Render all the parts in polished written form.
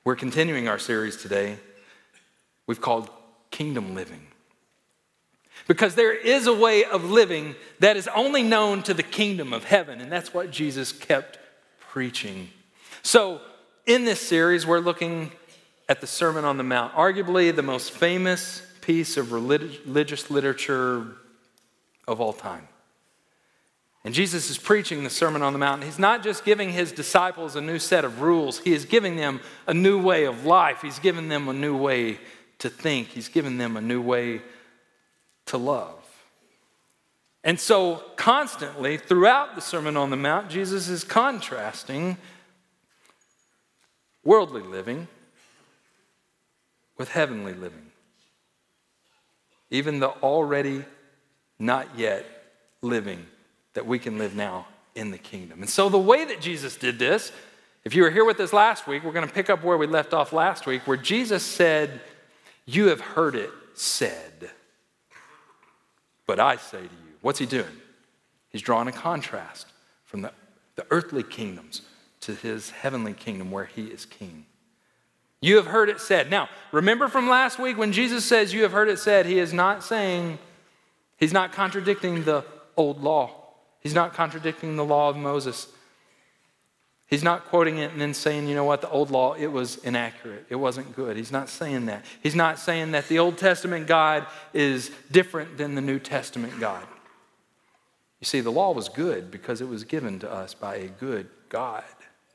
We're continuing our series today we've called Kingdom Living. Because there is a way of living that is only known to the kingdom of heaven, and that's what Jesus kept preaching. So in this series, we're looking at the Sermon on the Mount, arguably the most famous piece of religious literature of all time. And Jesus is preaching the Sermon on the Mount. He's not just giving his disciples a new set of rules. He is giving them a new way of life. He's giving them a new way to think. He's giving them a new way to love. And so constantly throughout the Sermon on the Mount, Jesus is contrasting worldly living with heavenly living. Even the already not yet living that we can live now in the kingdom. And so the way that Jesus did this, if you were here with us last week, we're going to pick up where we left off last week, where Jesus said, "You have heard it said, but I say to you." What's he doing? He's drawing a contrast from the earthly kingdoms to his heavenly kingdom where he is king. You have heard it said. Now, remember from last week when Jesus says you have heard it said, he is not saying, he's not contradicting the old law. He's not contradicting the law of Moses. He's not quoting it and then saying, you know what, the old law, it was inaccurate. It wasn't good. He's not saying that. He's not saying that the Old Testament God is different than the New Testament God. You see, the law was good because it was given to us by a good God.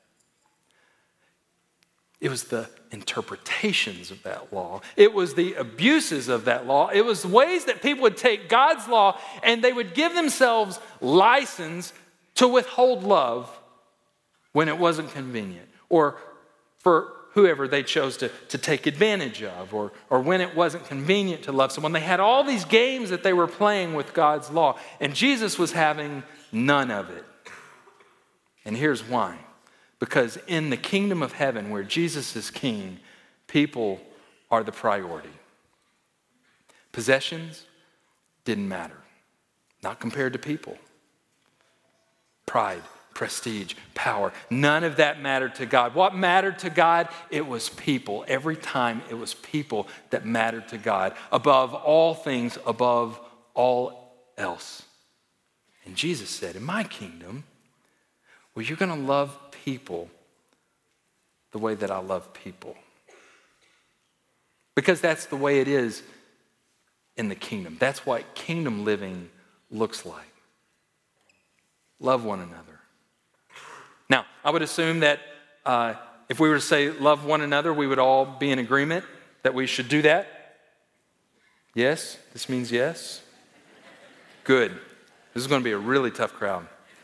It was the interpretations of that law. It was the abuses of that law. It was ways that people would take God's law and they would give themselves license to withhold love when it wasn't convenient, or for whoever they chose to take advantage of, or when it wasn't convenient to love someone. They had all these games that they were playing with God's law, and Jesus was having none of it. And here's why. Because in the kingdom of heaven, where Jesus is king, people are the priority. Possessions didn't matter, not compared to people. Pride, prestige, power, none of that mattered to God. What mattered to God? It was people. Every time it was people that mattered to God. Above all things, above all else. And Jesus said, in my kingdom, well, you're going to love people the way that I love people. Because that's the way it is in the kingdom. That's what kingdom living looks like. Love one another. Now, I would assume that if we were to say love one another, we would all be in agreement that we should do that. Yes? This means yes? Good. This is going to be a really tough crowd.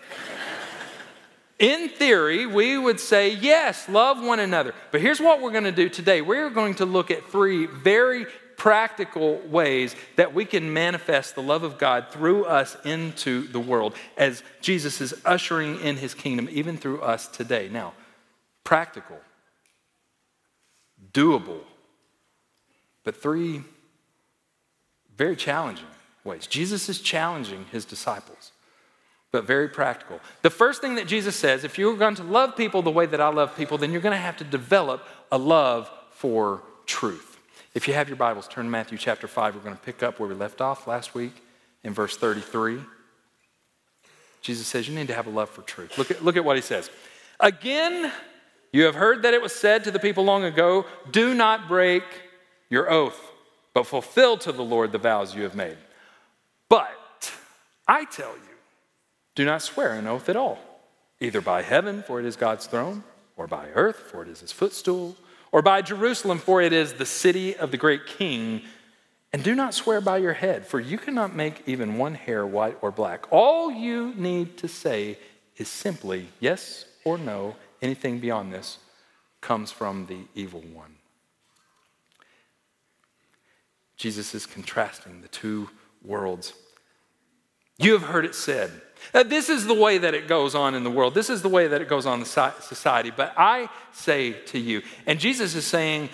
In theory, we would say, yes, love one another. But here's what we're going to do today. We're going to look at three very practical ways that we can manifest the love of God through us into the world as Jesus is ushering in his kingdom, even through us today. Now, practical, doable, but three very challenging ways. Jesus is challenging his disciples, but very practical. The first thing that Jesus says, if you're going to love people the way that I love people, then you're going to have to develop a love for truth. If you have your Bibles, turn to Matthew chapter 5. We're going to pick up where we left off last week in verse 33. Jesus says you need to have a love for truth. Look at what he says. Again, you have heard that it was said to the people long ago, do not break your oath, but fulfill to the Lord the vows you have made. But I tell you, do not swear an oath at all, either by heaven, for it is God's throne, or by earth, for it is his footstool, or by Jerusalem, for it is the city of the great king. And do not swear by your head, for you cannot make even one hair white or black. All you need to say is simply yes or no. Anything beyond this comes from the evil one. Jesus is contrasting the two worlds. You have heard it said. This is the way that it goes on in the world. This is the way that it goes on in society. But I say to you, and Jesus is saying,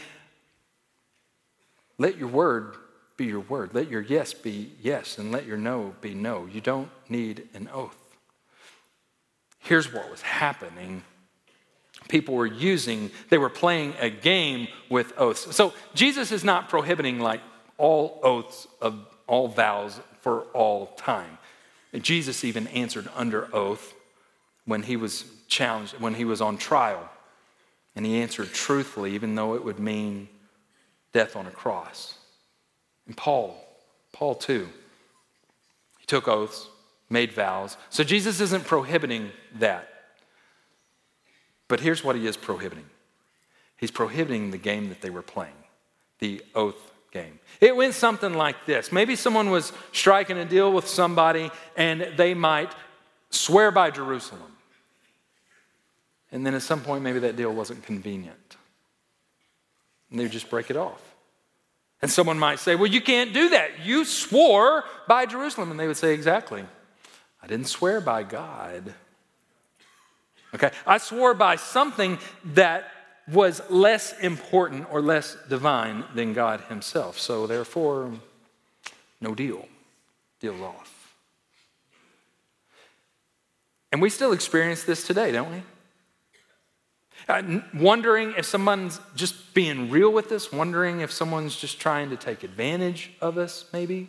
let your word be your word. Let your yes be yes, and let your no be no. You don't need an oath. Here's what was happening people were using, they were playing a game with oaths. So Jesus is not prohibiting like all oaths of all vows for all time. Jesus even answered under oath when he was challenged, when he was on trial. And he answered truthfully, even though it would mean death on a cross. And Paul too, he took oaths, made vows. So Jesus isn't prohibiting that. But here's what he is prohibiting. He's prohibiting the game that they were playing, the oath game. It went something like this. Maybe someone was striking a deal with somebody and they might swear by Jerusalem. And then at some point, maybe that deal wasn't convenient. And they would just break it off. And someone might say, well, you can't do that. You swore by Jerusalem. And they would say, exactly. I didn't swear by God. Okay, I swore by something that was less important or less divine than God himself. So therefore, no deal. Deal's off. And we still experience this today, don't we? Wondering if someone's just being real with us, wondering if someone's just trying to take advantage of us, maybe.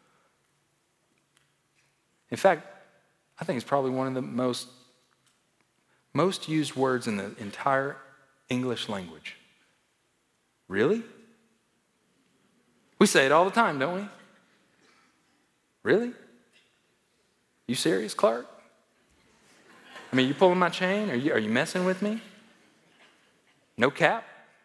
In fact, I think it's probably one of the most used words in the entire English language. Really? We say it all the time, don't we? Really? You serious, Clark? I mean, you pulling my chain? Are you messing with me? No cap?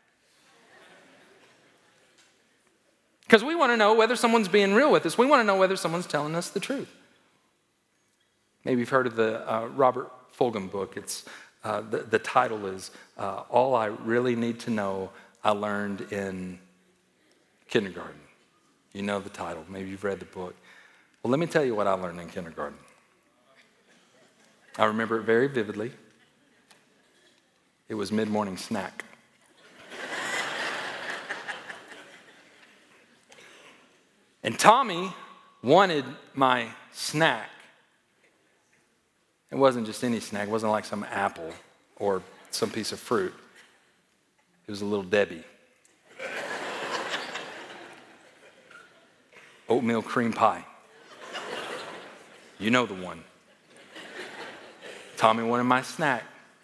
Because we want to know whether someone's being real with us. We want to know whether someone's telling us the truth. Maybe you've heard of the Robert Fulghum book. It's the title is All I Really Need to Know I Learned in Kindergarten. You know the title. Maybe you've read the book. Well, let me tell you what I learned in kindergarten. I remember it very vividly. It was mid-morning snack. And Tommy wanted my snack. It wasn't just any snack. It wasn't like some apple or some piece of fruit. It was a Little Debbie. Oatmeal cream pie. You know the one. Tommy wanted my snack.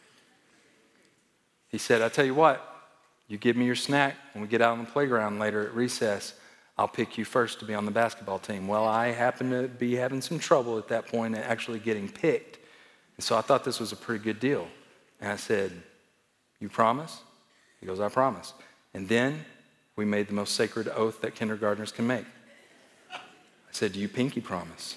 He said, I tell you what, you give me your snack when we get out on the playground later at recess, I'll pick you first to be on the basketball team. Well, I happened to be having some trouble at that point and actually getting picked. And so I thought this was a pretty good deal. And I said, you promise? He goes, I promise. And then we made the most sacred oath that kindergartners can make. I said, do you pinky promise?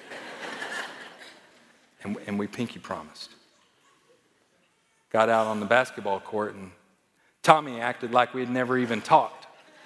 And we pinky promised. Got out on the basketball court, and Tommy acted like we had never even talked.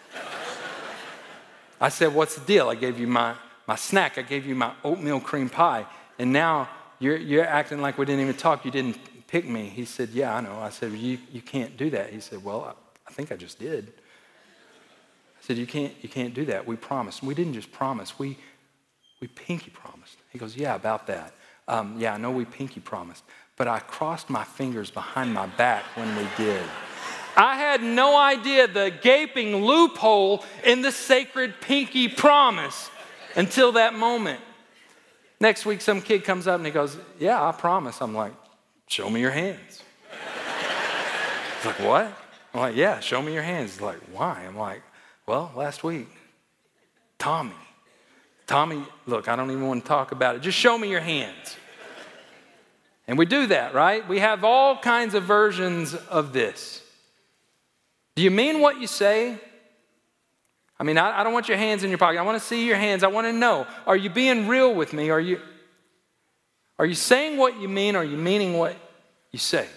I said, what's the deal? I gave you my snack. I gave you my oatmeal cream pie. And now you're acting like we didn't even talk. You didn't pick me. He said, yeah, I know. I said, well, you can't do that. He said, well, I think I just did. I said, you can't do that. We promised. We didn't just promise. We pinky promised. He goes, yeah, about that. Yeah, I know we pinky promised. But I crossed my fingers behind my back when we did. I had no idea the gaping loophole in the sacred pinky promise until that moment. Next week, some kid comes up and he goes, yeah, I promise. I'm like, show me your hands. He's like, what? I'm like, yeah, show me your hands. He's like, why? I'm like, well, last week, Tommy, look, I don't even want to talk about it. Just show me your hands. And we do that, right? We have all kinds of versions of this. Do you mean what you say? I mean, I don't want your hands in your pocket. I want to see your hands. I want to know, are you being real with me? Are you saying what you mean? Are you meaning what you say?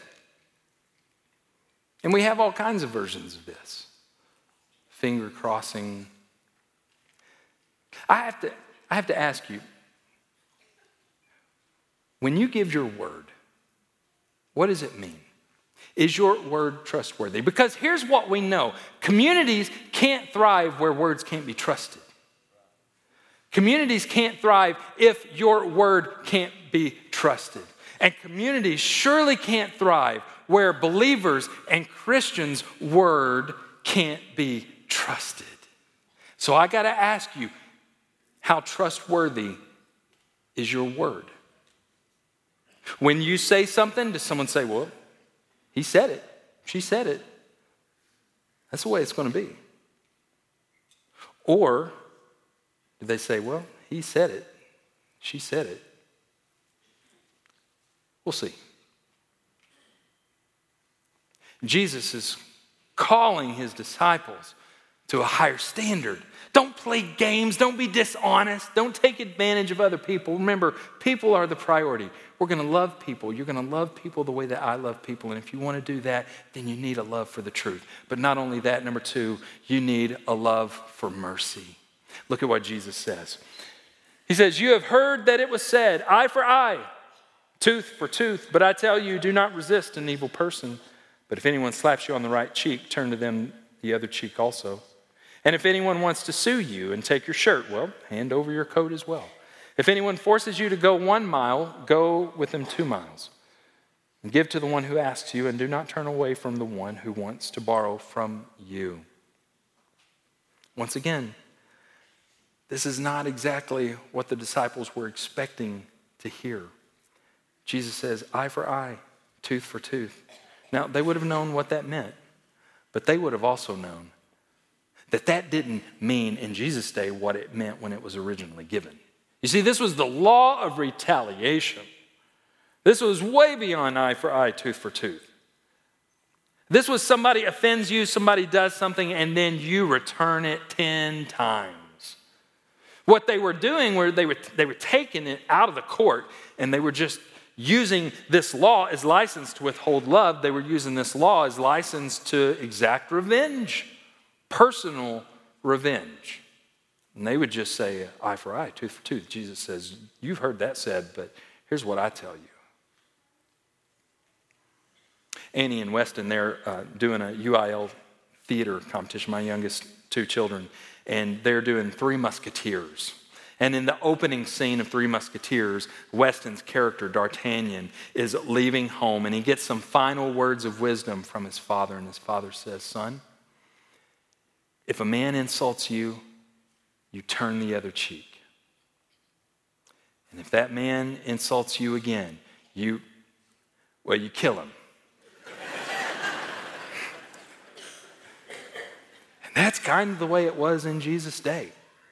And we have all kinds of versions of this. Finger crossing. I have to ask you, when you give your word, what does it mean? Is your word trustworthy? Because here's what we know. Communities can't thrive where words can't be trusted. Communities can't thrive if your word can't be trusted. And communities surely can't thrive where believers and Christians' word can't be trusted. So I got to ask you, how trustworthy is your word? When you say something, does someone say, well, he said it, she said it. That's the way it's going to be. Or do they say, well, he said it, she said it? We'll see. Jesus is calling his disciples to a higher standard. Don't play games. Don't be dishonest. Don't take advantage of other people. Remember, people are the priority. We're going to love people. You're going to love people the way that I love people. And if you want to do that, then you need a love for the truth. But not only that, number two, you need a love for mercy. Look at what Jesus says. He says, you have heard that it was said, eye for eye, tooth for tooth. But I tell you, do not resist an evil person. But if anyone slaps you on the right cheek, turn to them the other cheek also. And if anyone wants to sue you and take your shirt, well, hand over your coat as well. If anyone forces you to go 1 mile, go with them 2 miles. And give to the one who asks you, and do not turn away from the one who wants to borrow from you. Once again, this is not exactly what the disciples were expecting to hear. Jesus says, eye for eye, tooth for tooth. Now, they would have known what that meant, but they would have also known that didn't mean in Jesus' day what it meant when it was originally given. You see, this was the law of retaliation. This was way beyond eye for eye, tooth for tooth. This was somebody offends you, somebody does something, and then you return it 10 times. What they were doing was they were taking it out of the court, and they were just using this law as license to withhold love. They were using this law as license to exact revenge. Personal revenge. And they would just say, eye for eye, tooth for tooth. Jesus says, you've heard that said, but here's what I tell you. Annie and Weston, they're doing a UIL theater competition, my youngest 2 children, and they're doing Three Musketeers. And in the opening scene of Three Musketeers, Weston's character, D'Artagnan, is leaving home, and he gets some final words of wisdom from his father, and his father says, son, if a man insults you, you turn the other cheek. And if that man insults you again, you kill him. And that's kind of the way it was in Jesus' day.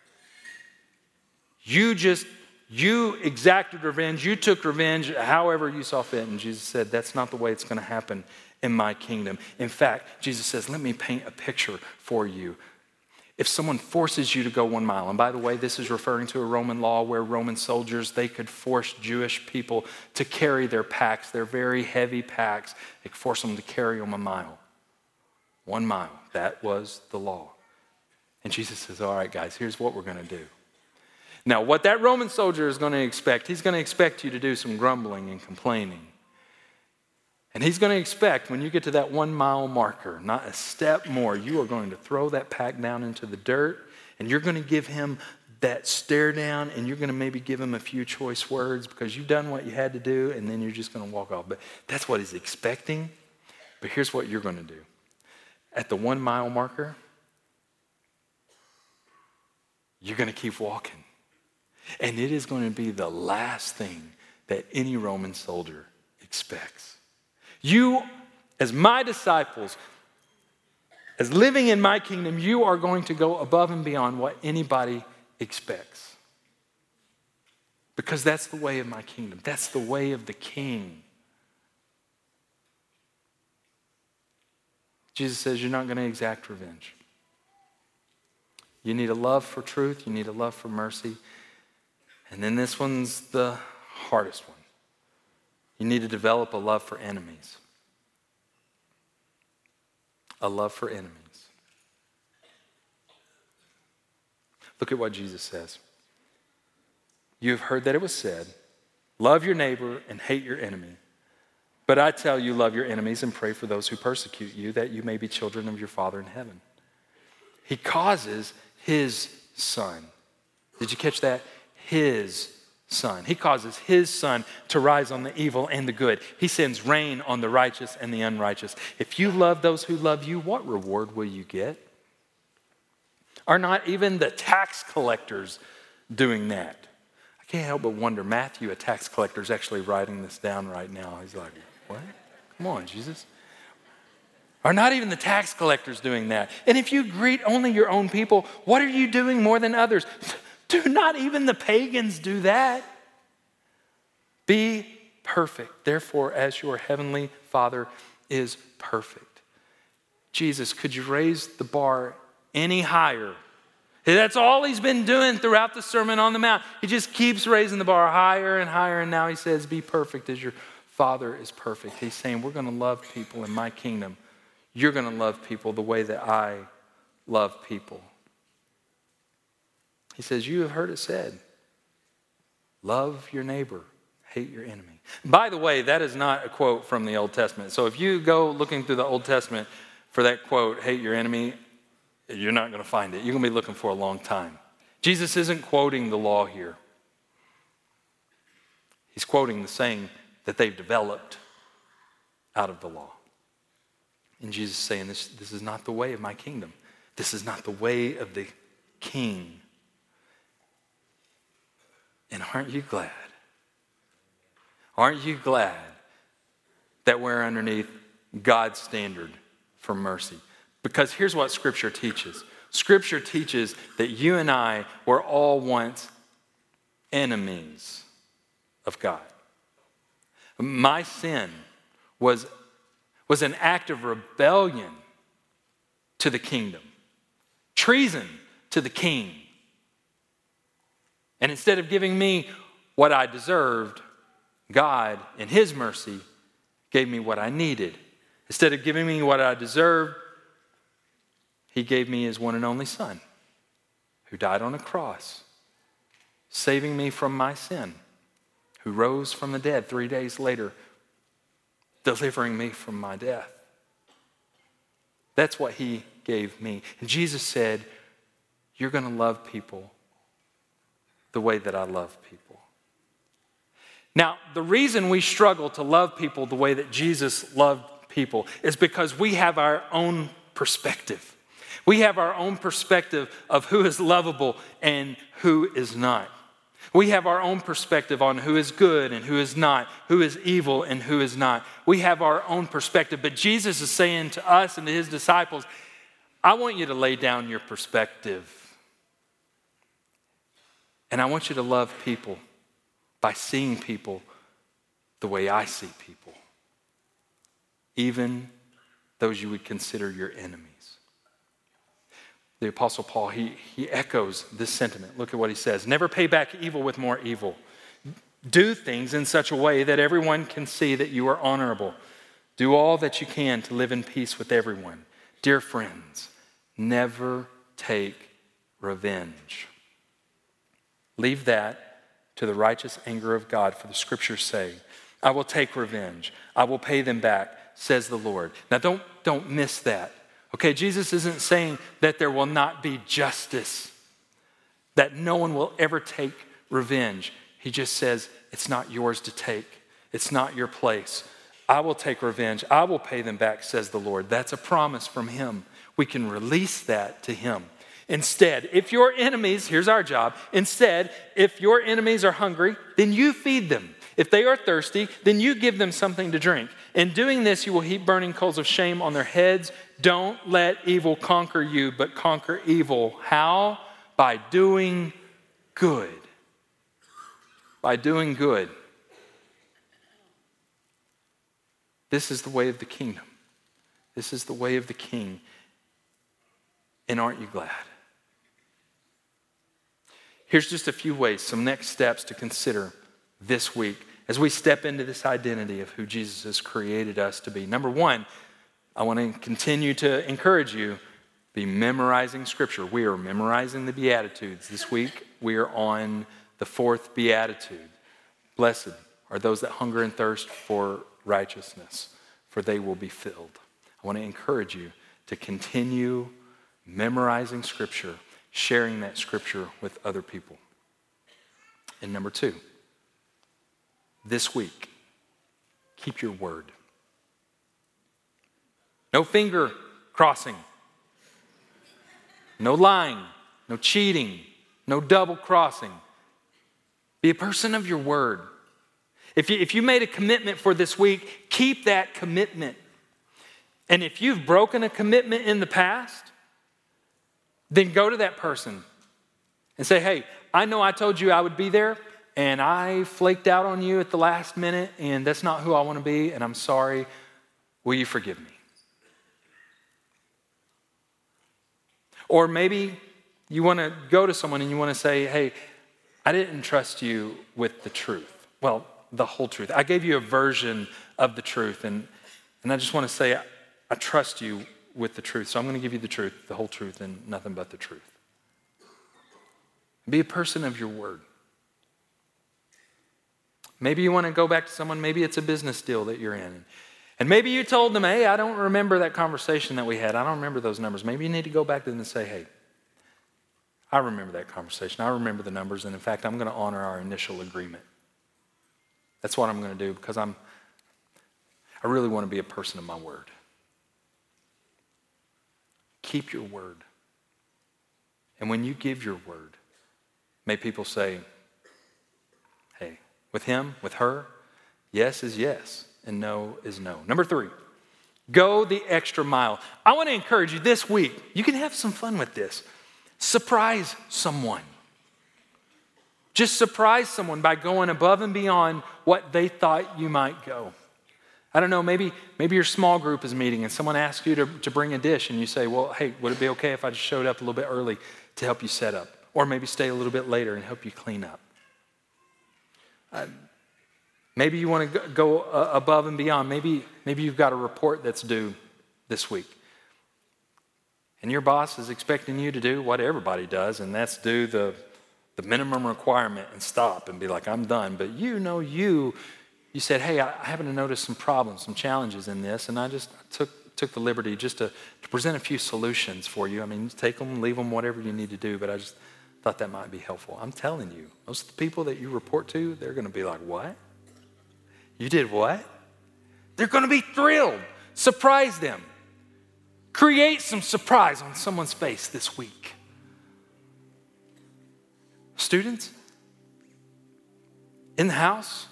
You exacted revenge, you took revenge however you saw fit. And Jesus said, that's not the way it's going to happen in my kingdom. In fact, Jesus says, let me paint a picture for you. If someone forces you to go 1 mile, and by the way, this is referring to a Roman law where Roman soldiers, they could force Jewish people to carry their packs, their very heavy packs. They could force them to carry them 1 mile. 1 mile, that was the law. And Jesus says, all right, guys, here's what we're going to do. Now, what that Roman soldier is going to expect, he's going to expect you to do some grumbling and complaining. And he's going to expect when you get to that 1 mile marker, not a step more, you are going to throw that pack down into the dirt, and you're going to give him that stare down, and you're going to maybe give him a few choice words because you've done what you had to do, and then you're just going to walk off. But that's what he's expecting. But here's what you're going to do. At the 1 mile marker, you're going to keep walking. And it is going to be the last thing that any Roman soldier expects. You, as my disciples, as living in my kingdom, you are going to go above and beyond what anybody expects. Because that's the way of my kingdom. That's the way of the king. Jesus says you're not going to exact revenge. You need a love for truth. You need a love for mercy. And then this one's the hardest one. You need to develop a love for enemies. A love for enemies. Look at what Jesus says. You have heard that it was said, love your neighbor and hate your enemy. But I tell you, love your enemies and pray for those who persecute you, that you may be children of your Father in heaven. He causes his son. Did you catch that? His sun. He causes his sun to rise on the evil and the good. He sends rain on the righteous and the unrighteous. If you love those who love you, what reward will you get? Are not even the tax collectors doing that? I can't help but wonder, Matthew, a tax collector, is actually writing this down right now. He's like, what? Come on, Jesus. Are not even the tax collectors doing that? And if you greet only your own people, what are you doing more than others? Do not even the pagans do that? Be perfect, therefore, as your heavenly Father is perfect. Jesus, could you raise the bar any higher? That's all he's been doing throughout the Sermon on the Mount. He just keeps raising the bar higher and higher, and now he says, be perfect as your Father is perfect. He's saying, we're going to love people in my kingdom. You're going to love people the way that I love people. He says, you have heard it said, love your neighbor, hate your enemy. By the way, that is not a quote from the Old Testament. So if you go looking through the Old Testament for that quote, hate your enemy, you're not going to find it. You're going to be looking for a long time. Jesus isn't quoting the law here. He's quoting the saying that they've developed out of the law. And Jesus is saying, this is not the way of my kingdom. This is not the way of the king. And aren't you glad? Aren't you glad that we're underneath God's standard for mercy? Because here's what Scripture teaches. Scripture teaches that you and I were all once enemies of God. My sin was an act of rebellion to the kingdom, treason to the king. And instead of giving me what I deserved, God, in his mercy, gave me what I needed. Instead of giving me what I deserved, he gave me his one and only Son, who died on a cross, saving me from my sin, who rose from the dead 3 days later, delivering me from my death. That's what he gave me. And Jesus said, you're going to love people the way that I love people. Now, the reason we struggle to love people the way that Jesus loved people is because we have our own perspective. We have our own perspective of who is lovable and who is not. We have our own perspective on who is good and who is not, who is evil and who is not. We have our own perspective, but Jesus is saying to us and to his disciples, I want you to lay down your perspective. And I want you to love people by seeing people the way I see people, even those you would consider your enemies. The Apostle Paul, he echoes this sentiment. Look at what he says. Never pay back evil with more evil. Do things in such a way that everyone can see that you are honorable. Do all that you can to live in peace with everyone. Dear friends, never take revenge. Leave that to the righteous anger of God, for the scriptures say, I will take revenge. I will pay them back, says the Lord. Now don't miss that. Okay, Jesus isn't saying that there will not be justice, that no one will ever take revenge. He just says, it's not yours to take. It's not your place. I will take revenge. I will pay them back, says the Lord. That's a promise from him. We can release that to him. Instead, if your enemies, here's our job, instead, if your enemies are hungry, then you feed them. If they are thirsty, then you give them something to drink. In doing this, you will heap burning coals of shame on their heads. Don't let evil conquer you, but conquer evil. How? By doing good. By doing good. This is the way of the kingdom. This is the way of the king. And aren't you glad? Here's just a few ways, some next steps to consider this week as we step into this identity of who Jesus has created us to be. Number one, I want to continue to encourage you, be memorizing Scripture. We are memorizing the Beatitudes. This week, we are on the fourth Beatitude. Blessed are those that hunger and thirst for righteousness, for they will be filled. I want to encourage you to continue memorizing Scripture, sharing that Scripture with other people. And number two, this week, keep your word. No finger crossing. No lying. No cheating. No double crossing. Be a person of your word. If you made a commitment for this week, keep that commitment. And if you've broken a commitment in the past, then go to that person and say, hey, I know I told you I would be there, and I flaked out on you at the last minute, and that's not who I want to be, and I'm sorry. Will you forgive me? Or maybe you want to go to someone and you want to say, hey, I didn't trust you with the truth. Well, the whole truth. I gave you a version of the truth, and I just want to say I trust you with the truth, so I'm going to give you the truth, the whole truth, and nothing but the truth. Be a person of your word. Maybe you want to go back to someone, maybe it's a business deal that you're in. And maybe you told them, hey, I don't remember that conversation that we had. I don't remember those numbers. Maybe you need to go back to them and say, hey, I remember that conversation. I remember the numbers. And in fact, I'm going to honor our initial agreement. That's what I'm going to do because I really want to be a person of my word. Keep your word. And when you give your word, may people say, hey, with him, with her, yes is yes and no is no. Number 3, go the extra mile. I want to encourage you this week, you can have some fun with this. Surprise someone. Just surprise someone by going above and beyond what they thought you might go. I don't know, maybe your small group is meeting and someone asks you to bring a dish and you say, well, hey, would it be okay if I just showed up a little bit early to help you set up? Or maybe stay a little bit later and help you clean up. Maybe you want to go above and beyond. Maybe you've got a report that's due this week. And your boss is expecting you to do what everybody does, and that's do the minimum requirement and stop and be like, I'm done. But you said, hey, I happen to notice some problems, some challenges in this, and I just took the liberty just to present a few solutions for you. I mean, take them, leave them, whatever you need to do, but I just thought that might be helpful. I'm telling you, most of the people that you report to, they're going to be like, what? You did what? They're going to be thrilled. Surprise them. Create some surprise on someone's face this week. Students, in the house,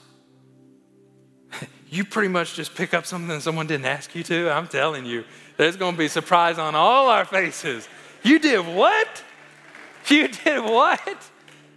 you pretty much just pick up something someone didn't ask you to. I'm telling you, there's going to be surprise on all our faces. You did what? You did what?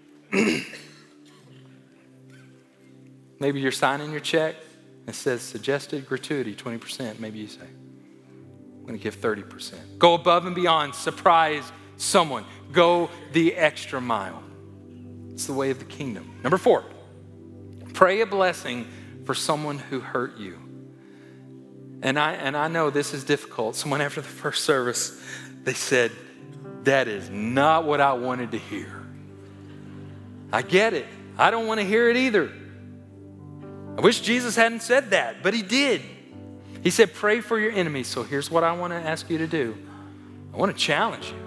Maybe you're signing your check. It says suggested gratuity, 20%. Maybe you say, I'm going to give 30%. Go above and beyond. Surprise someone. Go the extra mile. It's the way of the kingdom. Number 4, pray a blessing for someone who hurt you. And I know this is difficult. Someone after the first service, they said, that is not what I wanted to hear. I get it. I don't want to hear it either. I wish Jesus hadn't said that, but he did. He said, pray for your enemies. So here's what I want to ask you to do. I want to challenge you.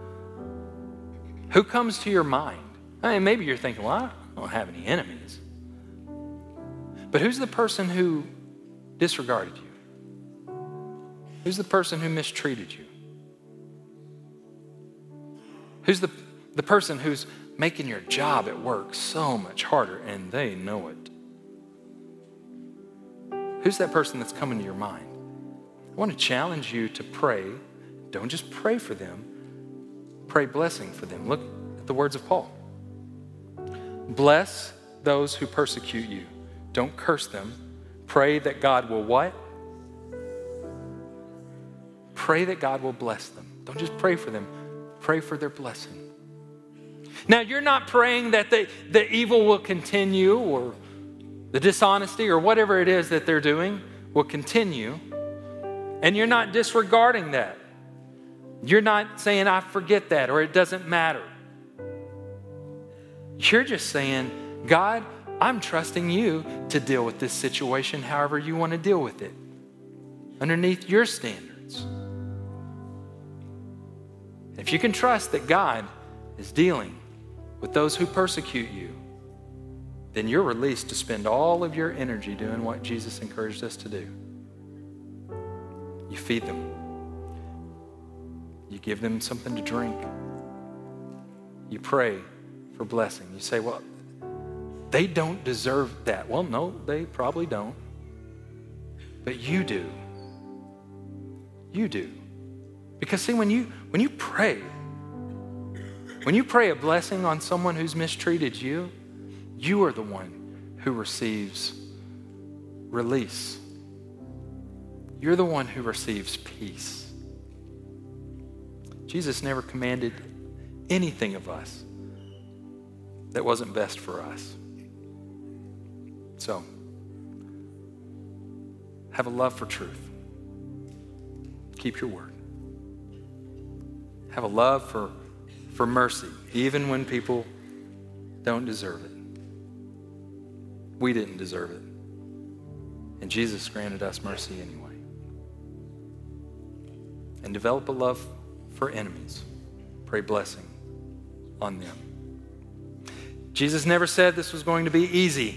Who comes to your mind? I mean, maybe you're thinking, well, I don't have any enemies. But who's the person who disregarded you? Who's the person who mistreated you? Who's the person who's making your job at work so much harder and they know it? Who's that person that's coming to your mind? I want to challenge you to pray. Don't just pray for them. Pray blessing for them. Look at the words of Paul. Bless those who persecute you. Don't curse them. Pray that God will what? Pray that God will bless them. Don't just pray for them. Pray for their blessing. Now, you're not praying that the evil will continue or the dishonesty or whatever it is that they're doing will continue. And you're not disregarding that. You're not saying, I forget that or it doesn't matter. You're just saying, God, I'm trusting you to deal with this situation however you want to deal with it, underneath your standards. If you can trust that God is dealing with those who persecute you, then you're released to spend all of your energy doing what Jesus encouraged us to do. You feed them. You give them something to drink. You pray for blessing. You say, well, they don't deserve that. Well, no, they probably don't. But you do. You do. Because see, when you pray a blessing on someone who's mistreated you, you are the one who receives release. You're the one who receives peace. Jesus never commanded anything of us that wasn't best for us. So, have a love for truth. Keep your word. Have a love for mercy, even when people don't deserve it. We didn't deserve it. And Jesus granted us mercy anyway. And develop a love for enemies. Pray blessing on them. Jesus never said this was going to be easy.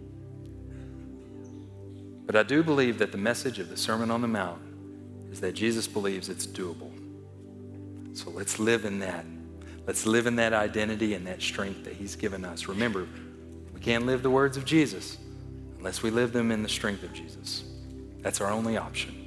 But I do believe that the message of the Sermon on the Mount is that Jesus believes it's doable. So let's live in that. Let's live in that identity and that strength that he's given us. Remember, we can't live the words of Jesus unless we live them in the strength of Jesus. That's our only option.